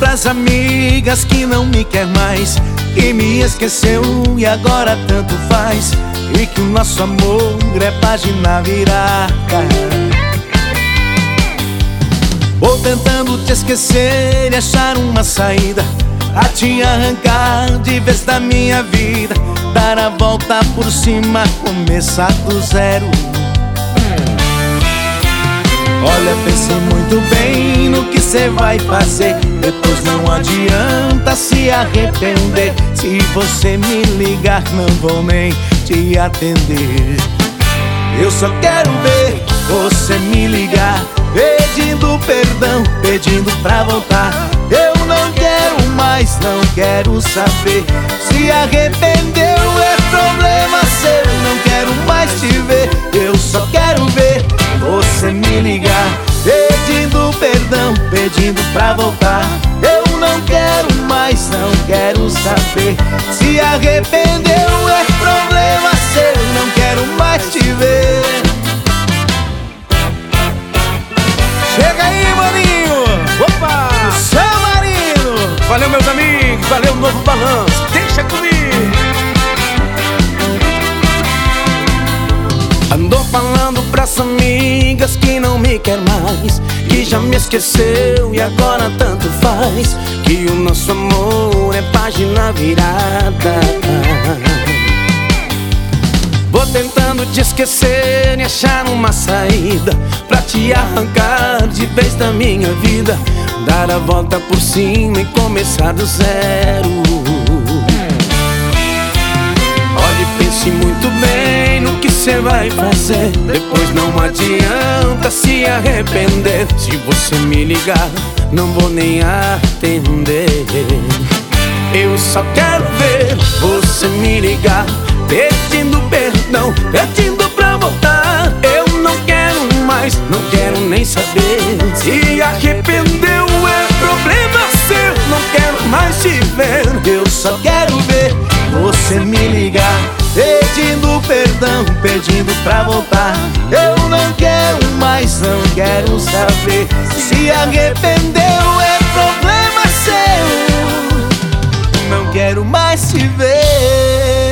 pras amigas que não me quer mais, que me esqueceu e agora tanto faz, e que o nosso amor é página virada. Vou tentando te esquecer e achar uma saída, a te arrancar de vez da minha vida, dar a volta por cima, começar do zero. Olha, pense muito bem no que cê vai fazer, depois não adianta se arrepender. Se você me ligar, não vou nem te atender. Eu só quero ver você me ligar, pedindo perdão, pedindo pra voltar. Eu não quero mais, não quero saber. Se arrependeu é problema seu, não quero mais te ver. Eu só quero ver você me ligar, pedindo perdão, pedindo pra voltar. Eu não quero mais, não quero saber. Se arrependeu é problema seu, não quero mais te ver. Chega aí, maninho! Opa! São Marino! Valeu, meus amigos! Valeu, Novo Balanço! Deixa comigo! Andou falando pras amigas que não me quer mais, que já me esqueceu e agora tanto faz, que o nosso amor é página virada. Vou tentando te esquecer e achar uma saída, pra te arrancar de vez da minha vida, dar a volta por cima e começar do zero. Olhe, pense muito bem no que cê vai fazer, depois não adianta se arrepender. Se você me ligar, não vou nem atender. Eu só quero ver você me ligar, pedindo perdão, pedindo pra voltar. Eu não quero mais, não quero nem saber. Se arrependeu é problema seu, não quero mais te ver. Eu só quero ver você me ligar, pedindo perdão, pedindo pra voltar. Eu não quero mais, não quero saber. Se arrependeu é problema seu, não quero mais te ver.